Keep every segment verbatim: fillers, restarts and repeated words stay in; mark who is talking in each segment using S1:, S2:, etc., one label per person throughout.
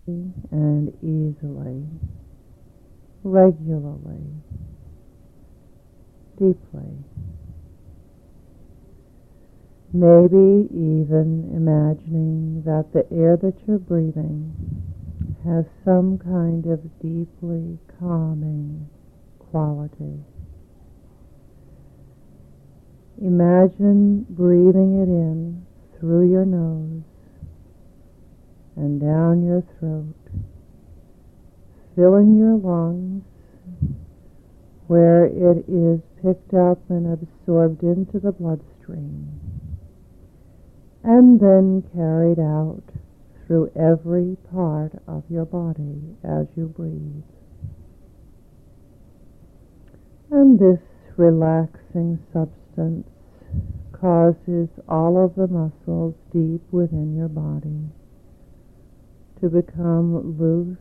S1: and easily, regularly, deeply. Maybe even imagining that the air that you're breathing has some kind of deeply calming quality. Imagine breathing it in through your nose and down your throat, filling your lungs where it is picked up and absorbed into the bloodstream, and then carried out through every part of your body as you breathe. And this relaxing substance causes all of the muscles deep within your body to become loose,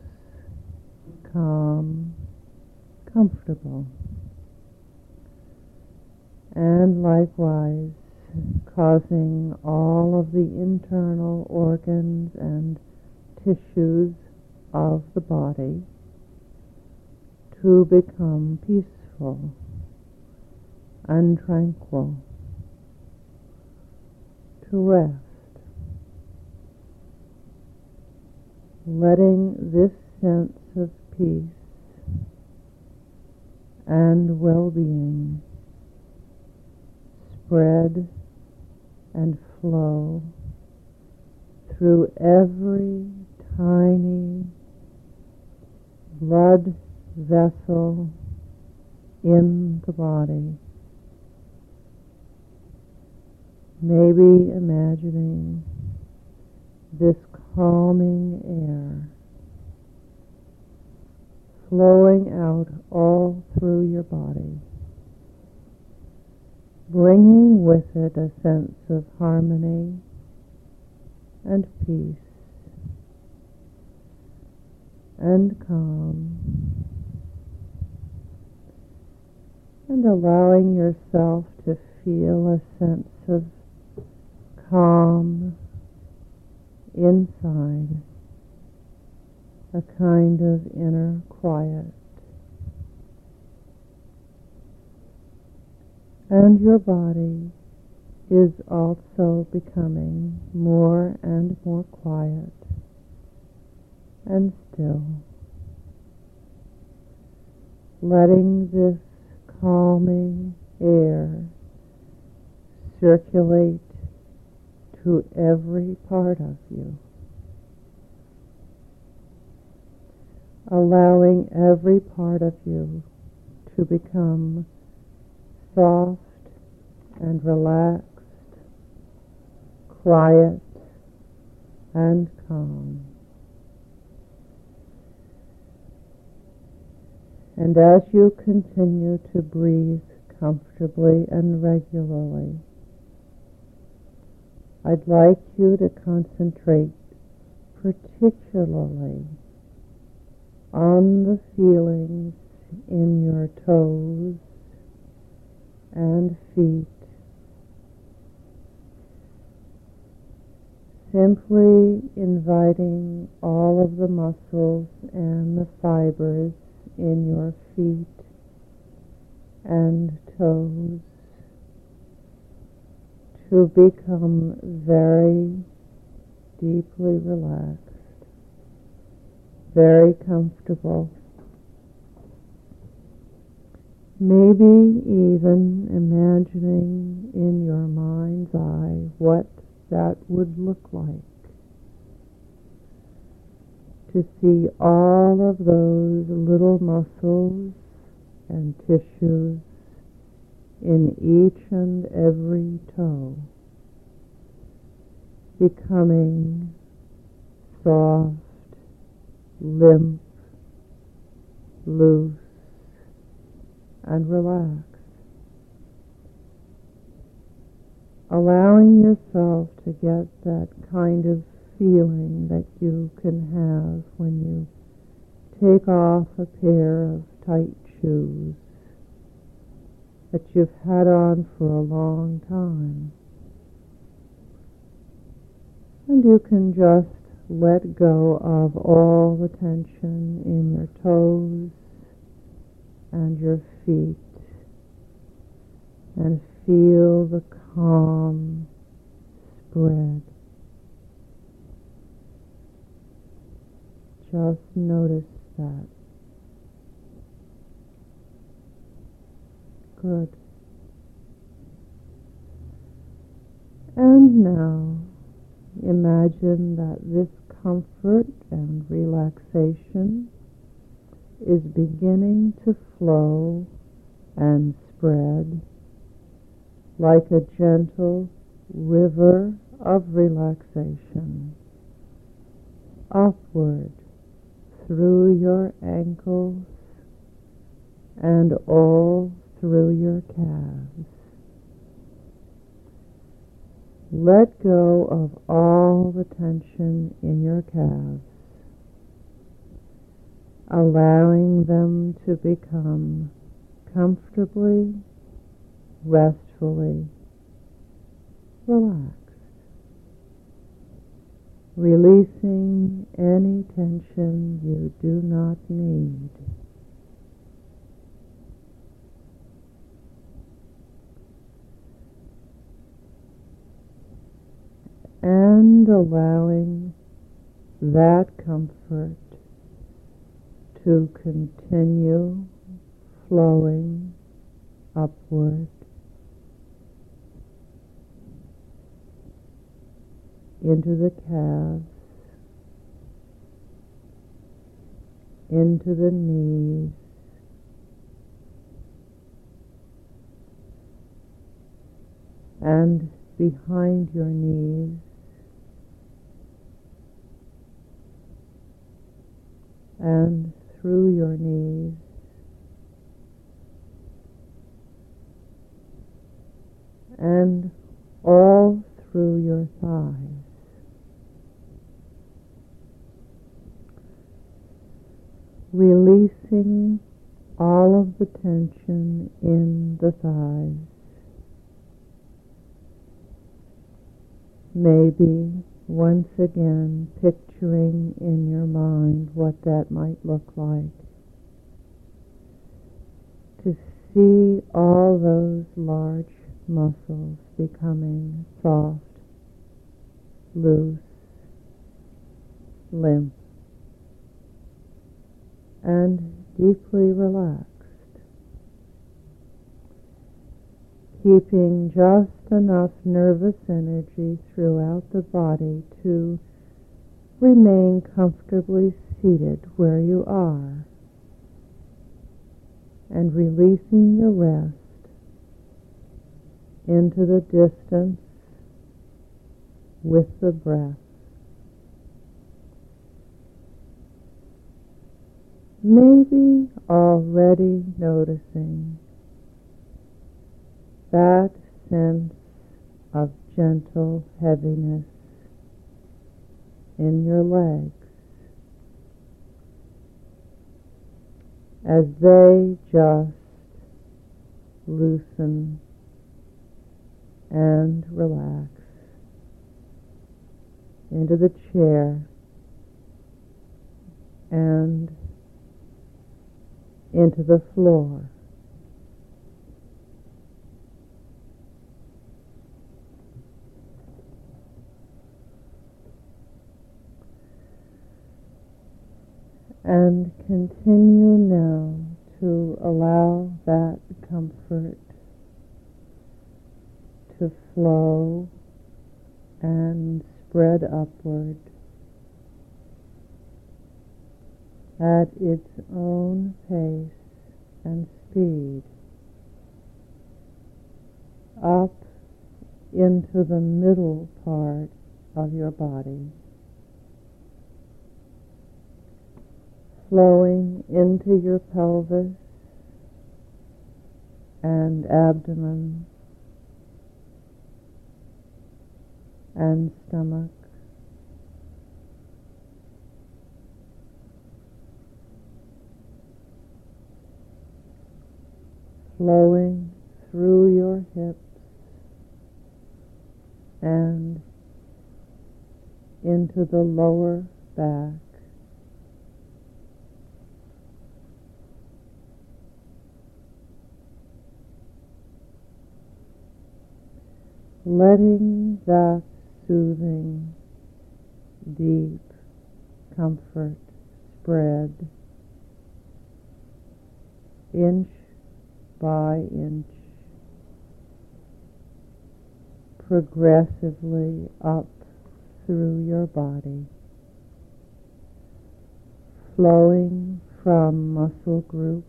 S1: calm, comfortable, and likewise causing all of the internal organs and tissues of the body to become peaceful and tranquil, to rest, letting this sense of peace and well-being spread and flow through every tiny blood vessel in the body. Maybe imagining this calming air flowing out all through your body, bringing with it a sense of harmony and peace and calm, and allowing yourself to feel a sense of calm inside, a kind of inner quiet. And your body is also becoming more and more quiet and still, letting this calming air circulate to every part of you, allowing every part of you to become soft and relaxed, quiet and calm. And as you continue to breathe comfortably and regularly, I'd like you to concentrate particularly on the feelings in your toes and feet, simply inviting all of the muscles and the fibers in your feet and toes to become very deeply relaxed, very comfortable. Maybe even imagining in your mind's eye what that would look like, to see all of those little muscles and tissues in each and every toe becoming soft, limp, loose, and relaxed. Allowing yourself to get that kind of feeling that you can have when you take off a pair of tight shoes that you've had on for a long time. And you can just let go of all the tension in your toes and your feet, and feel the calm spread. Just notice that. Good. And now, imagine that this comfort and relaxation is beginning to flow and spread like a gentle river of relaxation upward through your ankles and all through your calves. Let go of all the tension in your calves, allowing them to become comfortably, restfully relaxed, releasing any tension you do not need. And allowing that comfort to continue flowing upward into the calves, into the knees, and behind your knees, and through your knees, and all through your thighs. Releasing all of the tension in the thighs. Maybe once again picturing in your mind what that might look like. To see all those large muscles becoming soft, loose, limp, and deeply relaxed. Keeping just enough nervous energy throughout the body to remain comfortably seated where you are, and releasing the rest into the distance with the breath. Maybe already noticing that sense of gentle heaviness in your legs as they just loosen and relax into the chair and into the floor. And continue now to allow that comfort to flow and spread upward at its own pace and speed, up into the middle part of your body, flowing into your pelvis and abdomen and stomach, flowing through your hips and into the lower back. Letting that soothing, deep comfort spread inch by inch, progressively up through your body, flowing from muscle group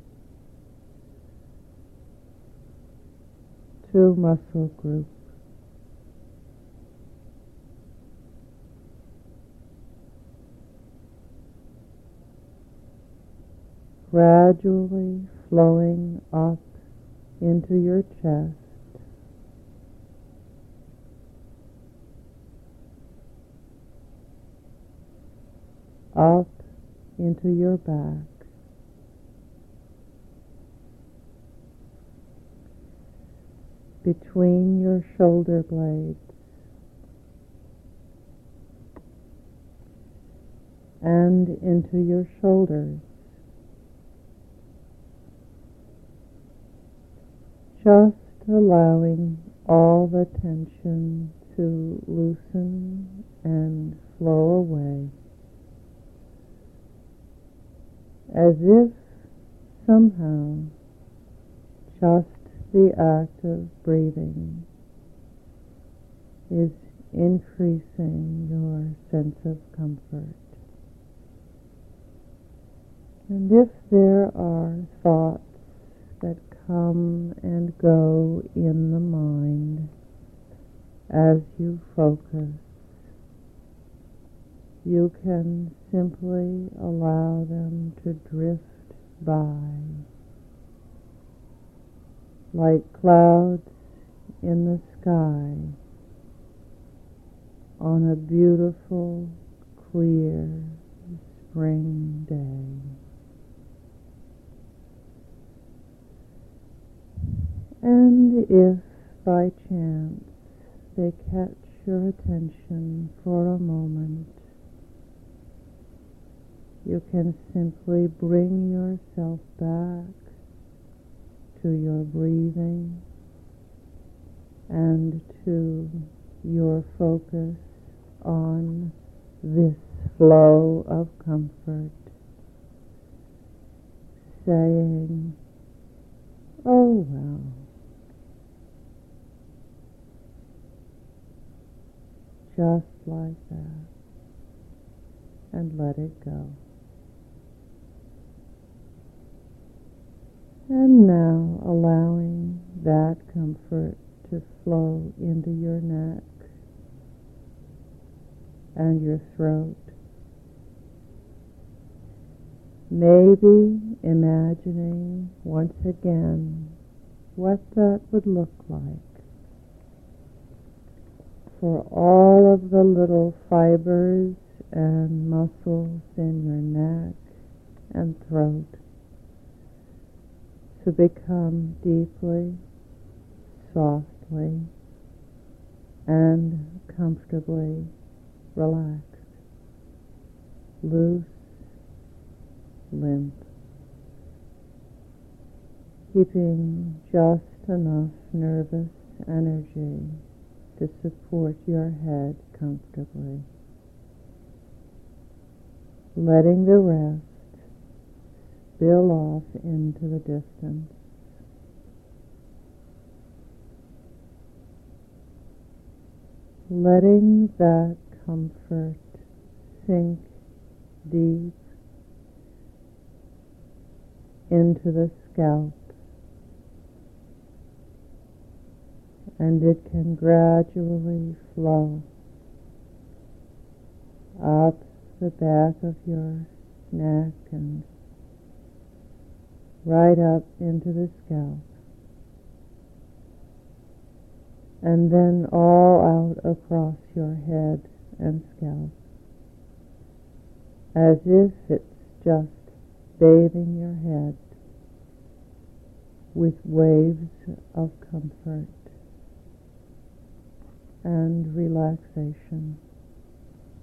S1: to muscle group, gradually flowing up into your chest, up into your back, between your shoulder blades, and into your shoulders. Just allowing all the tension to loosen and flow away, as if somehow just the act of breathing is increasing your sense of comfort. And if there are thoughts that come and go in the mind as you focus, you can simply allow them to drift by like clouds in the sky on a beautiful, clear spring day. And if by chance they catch your attention for a moment, you can simply bring yourself back to your breathing and to your focus on this flow of comfort, saying, "Oh well, just like that," and let it go. And now allowing that comfort to flow into your neck and your throat. Maybe imagining once again what that would look like for all of the little fibers and muscles in your neck and throat to become deeply, softly, and comfortably relaxed, loose, limp, keeping just enough nervous energy to support your head comfortably, letting the rest spill off into the distance. Letting that comfort sink deep into the scalp, and it can gradually flow up the back of your neck and right up into the scalp, and then all out across your head and scalp, as if it's just bathing your head with waves of comfort and relaxation.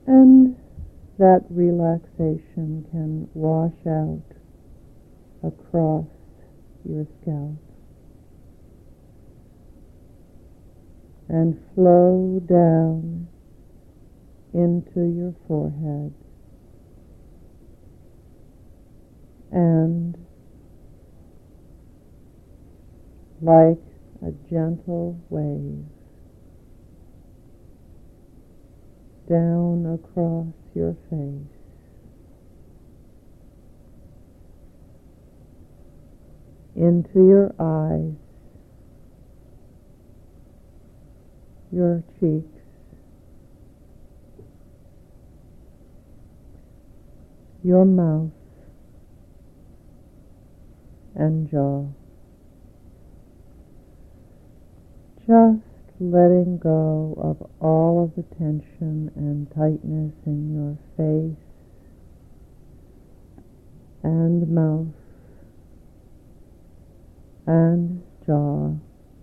S1: And that relaxation can wash out across your scalp and flow down into your forehead and, like a gentle wave, down across your face, into your eyes, your cheeks, your mouth and jaw. Just letting go of all of the tension and tightness in your face and mouth and jaw,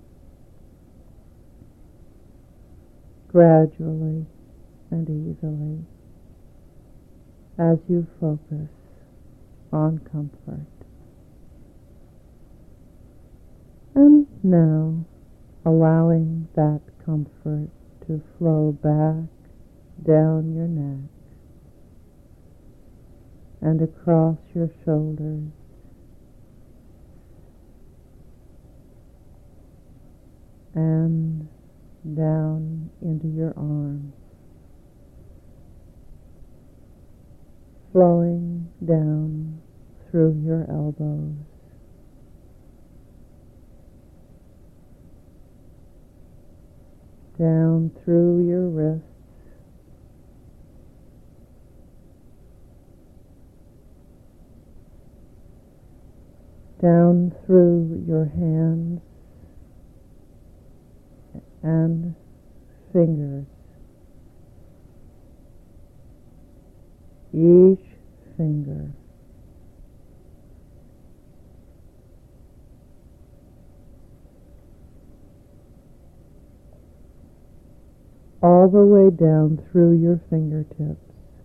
S1: gradually and easily as you focus on comfort. And now, allowing that comfort to flow back down your neck and across your shoulders and down into your arms, flowing down through your elbows, down through your wrists, down through your hands and fingers, each finger all the way down through your fingertips,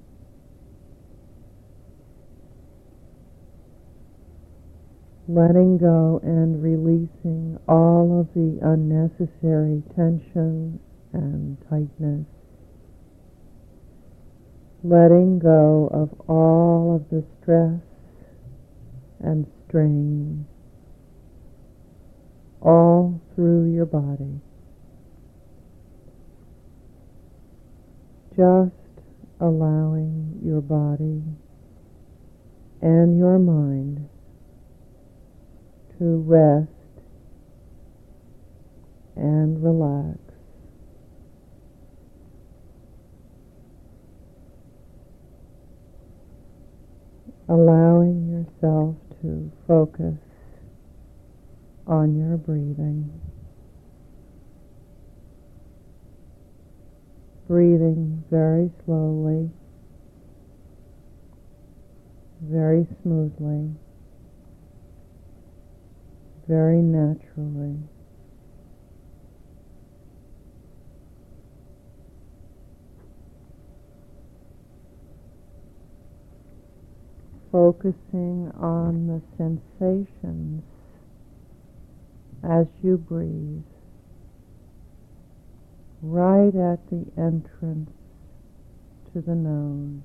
S1: letting go and releasing all of the unnecessary tension and tightness, letting go of all of the stress and strain all through your body. Just allowing your body and your mind to rest and relax. Allowing yourself to focus on your breathing. Breathing very slowly, very smoothly, very naturally. Focusing on the sensations as you breathe, right at the entrance to the nose,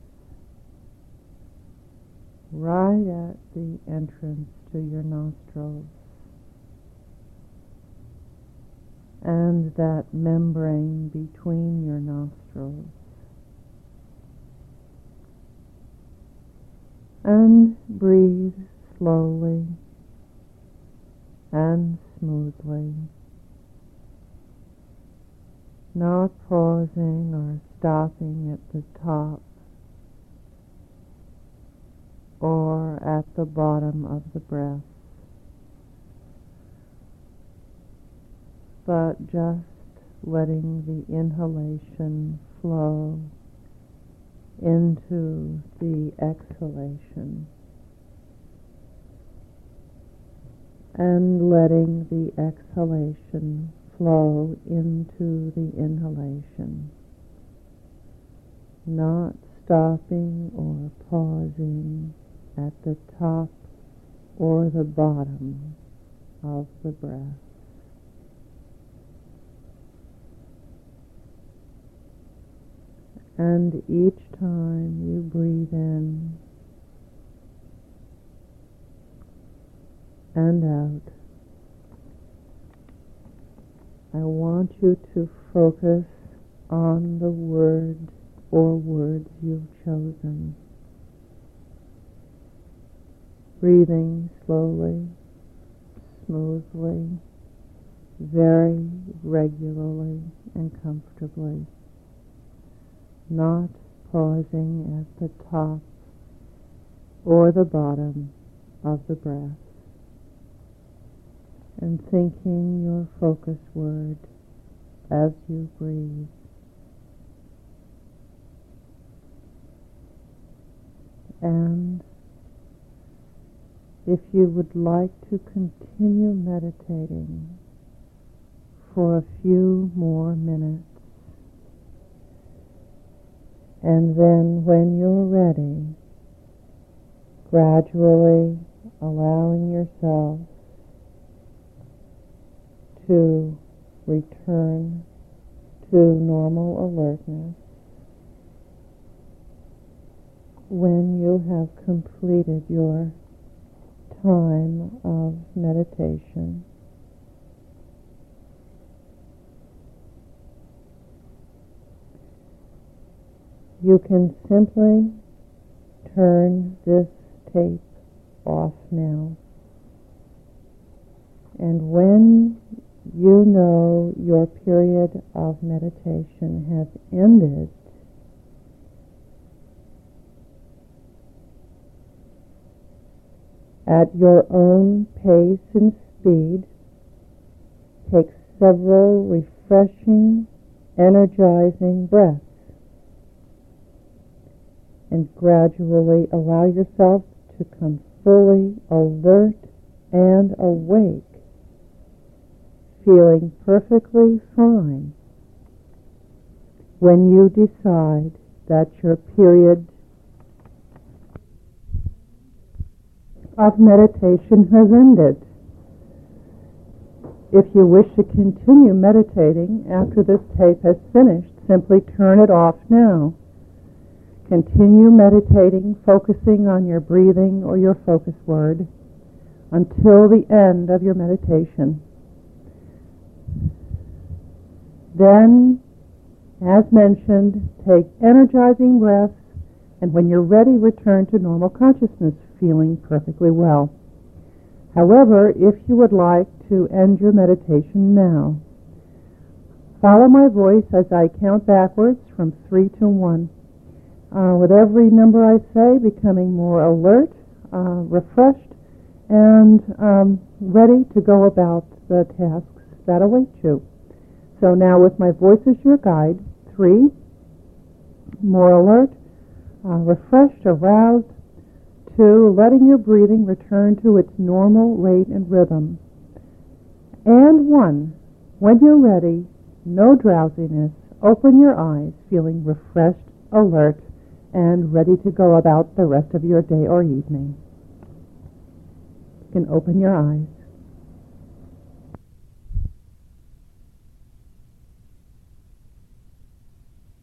S1: right at the entrance to your nostrils, and that membrane between your nostrils. And breathe slowly and smoothly, not pausing or stopping at the top or at the bottom of the breath, but just letting the inhalation flow into the exhalation, and letting the exhalation flow into the inhalation, not stopping or pausing at the top or the bottom of the breath. And each time you breathe in and out, I want you to focus on the word or words you've chosen. Breathing slowly, smoothly, very regularly and comfortably. Not pausing at the top or the bottom of the breath. And thinking your focus word as you breathe. And if you would like to continue meditating for a few more minutes, and then when you're ready, gradually allowing yourself to return to normal alertness when you have completed your time of meditation. You can simply turn this tape off now, and when you know your period of meditation has ended, at your own pace and speed, take several refreshing, energizing breaths, and gradually allow yourself to come fully alert and awake, feeling perfectly fine when you decide that your period of meditation has ended. If you wish to continue meditating after this tape has finished, simply turn it off now. Continue meditating, focusing on your breathing or your focus word until the end of your meditation. Then, as mentioned, take energizing breaths, and when you're ready, return to normal consciousness, feeling perfectly well. However, if you would like to end your meditation now, follow my voice as I count backwards from three to one. Uh, with every number I say, becoming more alert, uh, refreshed, and um, ready to go about the tasks that await you. So now with my voice as your guide, three, more alert, uh, refreshed, aroused, two, letting your breathing return to its normal rate and rhythm, and one, when you're ready, no drowsiness, open your eyes, feeling refreshed, alert, and ready to go about the rest of your day or evening. You can open your eyes.